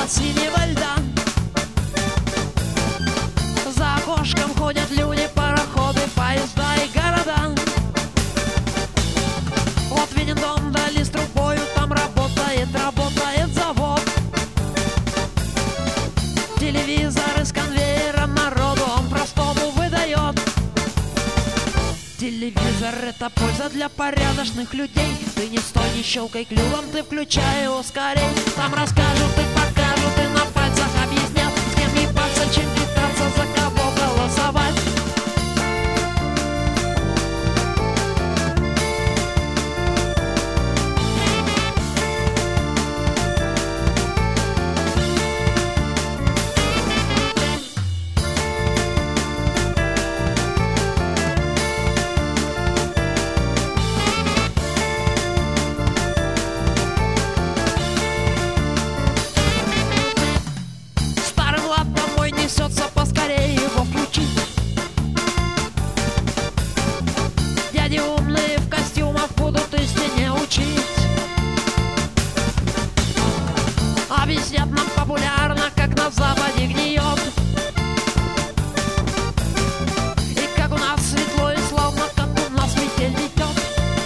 от синего льда. За окошком ходят люди, пароходы, поезда и города. Вот виден дом вдали с трубою, там работает завод. Телевизор из конвейера народу он простому выдает. Телевизор — это польза для порядочных людей. Ты не стой, не щелкай клювом, ты включай его скорей. Там расскажут и покажут, и на пальцах объяснят, с кем ебаться, чем питаться, за кого голосовать. Несется поскорее его включить. Дяди умные в костюмах будут истине учить. Объяснят нам популярно, как на Западе гниет, и как у нас светло и славно, как у нас метель идет.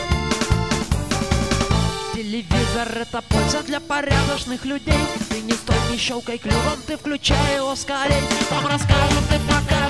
Телевизор — это польза для порядочных людей. Ты не стой, не щелкай клювом, ты включай его скорей. Там расскажут и покажут,